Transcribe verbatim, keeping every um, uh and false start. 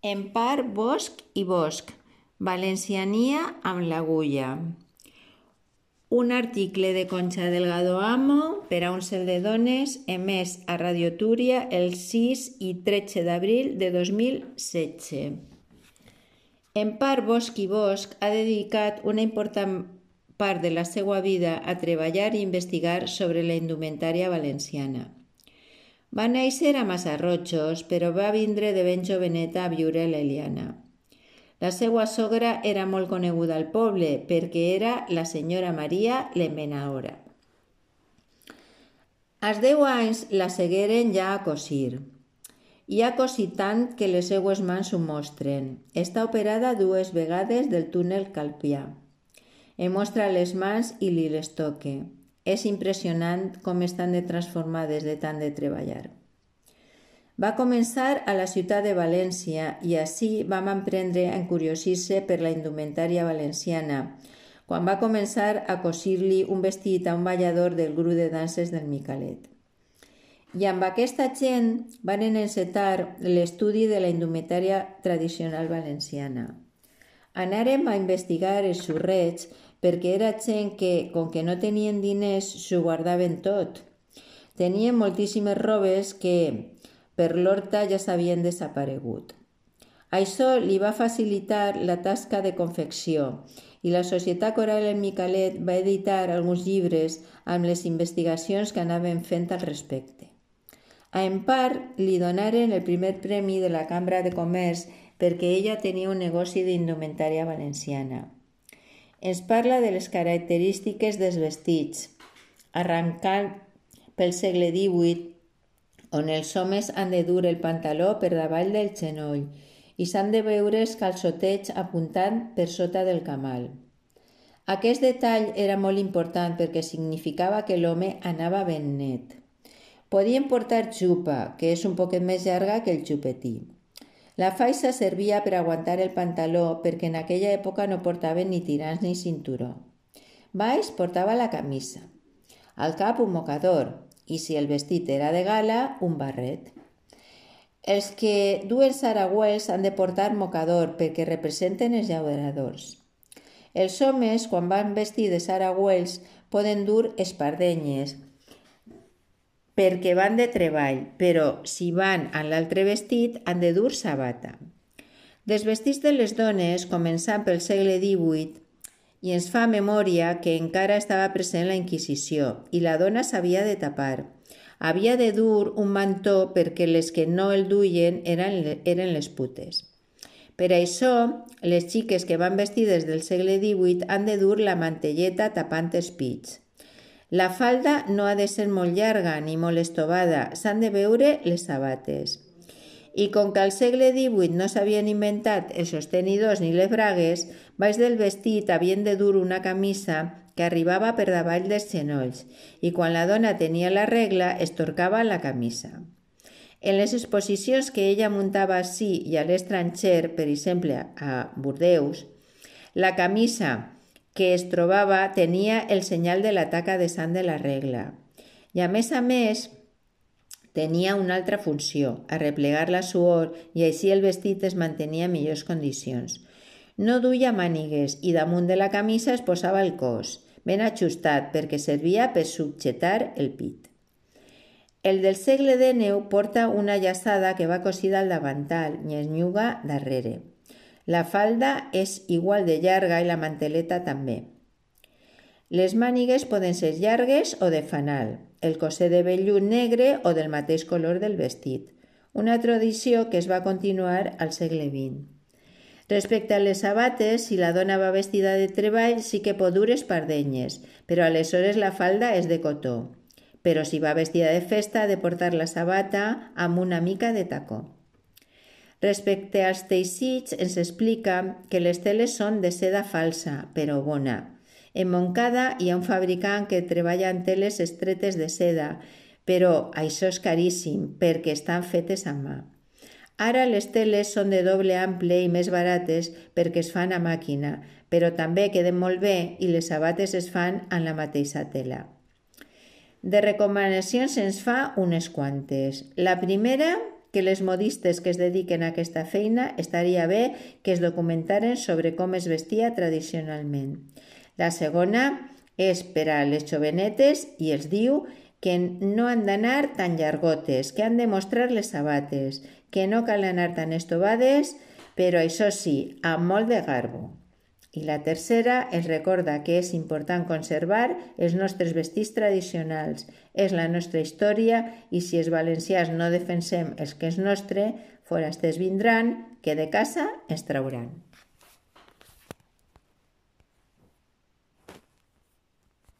Empar Bosch i Bosch, valenciania amb l'agulla. Un article de Concha Delgado Amo per a un cel de dones emès a Radio Túria el sis i tretze d'abril de dos mil setze. Empar Bosch i Bosch ha dedicat una important part de la seva vida a treballar i investigar sobre la indumentària valenciana. Va néixer a Massarrojos, però va vindre de ben joveneta a viure a l'Eliana. La seva sogra era molt coneguda al poble perquè era la senyora Maria l'Empenaora. Als deu anys la segueren ja a cosir. I ha cosit tant que les seues mans ho mostren. Està operada dues vegades del túnel calpià. Em mostra les mans i li les toque. És impressionant com estan de transformades de tant de treballar. Va començar a la ciutat de València i així vam emprendre a encuriosir-se per la indumentària valenciana, quan va començar a cosir-li un vestit a un ballador del grup de danses del Micalet. I amb aquesta gent van encetar l'estudi de la indumentària tradicional valenciana. Anàrem a investigar els xurrets perquè era gent que, com que no tenien diners, s'ho guardaven tot. Tenien moltíssimes robes que per l'horta ja s'havien desaparegut. Això li va facilitar la tasca de confecció i la Societat Coral El Micalet va editar alguns llibres amb les investigacions que anaven fent al respecte. A Empar li donaren el primer premi de la Cambra de Comerç perquè ella tenia un negoci d'indumentària valenciana. Ens parla de les característiques dels vestits, arrencant pel segle divuit, on els homes han de dur el pantaló per davall del genoll i s'han de veure els calçotets apuntant per sota del camal. Aquest detall era molt important perquè significava que l'home anava ben net. Podien portar xupa, que és un poquet més llarga que el xupetí. La faixa servia per aguantar el pantaló perquè en aquella època no portaven ni tirants ni cinturó. Baix portava la camisa, al cap un mocador i si el vestit era de gala, un barret. Els que duen saragüels han de portar mocador perquè representen els llauradors. Els homes, quan van vestir de saragüels, poden dur espardenyes perquè van de treball, però si van amb l'altre vestit han de dur sabata. Dels vestits de les dones, començant pel segle divuit, i ens fa memòria que encara estava present la Inquisició i la dona s'havia de tapar. Havia de dur un mantó perquè les que no el duien eren, eren les putes. Per això, les xiques que van vestides del segle divuit han de dur la mantelleta tapant els pits. La falda no ha de ser molt llarga ni molt estovada, s'han de veure les sabates. I com que al segle divuit no s'havien inventat els sostenidors ni les bragues, baix del vestit havien de dur una camisa que arribava per davall dels genolls i quan la dona tenia la regla es torcava la camisa. En les exposicions que ella muntava ací i a l'estranger, per exemple a Bordeus, la camisa que es trobava tenia el senyal de la taca de sang de la regla. I a més a més, tenia una altra funció, arreplegar la suor i així el vestit es mantenia en millors condicions. No duia mànigues i damunt de la camisa es posava el cos, ben ajustat perquè servia per subjetar el pit. El del segle dinou porta una llaçada que va cosida al davantal i es nyuga darrere. La falda és igual de llarga i la manteleta també. Les mànigues poden ser llargues o de fanal, el coser de vellut negre o del mateix color del vestit, una tradició que es va continuar al segle vint. Respecte a les sabates, si la dona va vestida de treball sí que pot dur espardenyes, però aleshores la falda és de cotó. Però si va vestida de festa ha de portar la sabata amb una mica de tacó. Respecte als teixits, ens explica que les teles són de seda falsa, però bona. En Montcada hi ha un fabricant que treballa en teles estretes de seda, però això és caríssim perquè estan fetes a mà. Ara les teles són de doble ample i més barates perquè es fan a màquina, però també queden molt bé i les sabates es fan en la mateixa tela. De recomanacions ens fa unes quantes. La primera, que les modistes que es dediquen a aquesta feina estaria bé que es documentaren sobre com es vestia tradicionalment. La segona és per a les jovenetes i els diu que no han d'anar tan llargotes, que han de mostrar les sabates, que no cal anar tan estovades, però això sí, amb molt de garbo. I la tercera els recorda que és important conservar els nostres vestits tradicionals. És la nostra història i si els valencians no defensem els que és nostre, forasters vindran que de casa ens trauran.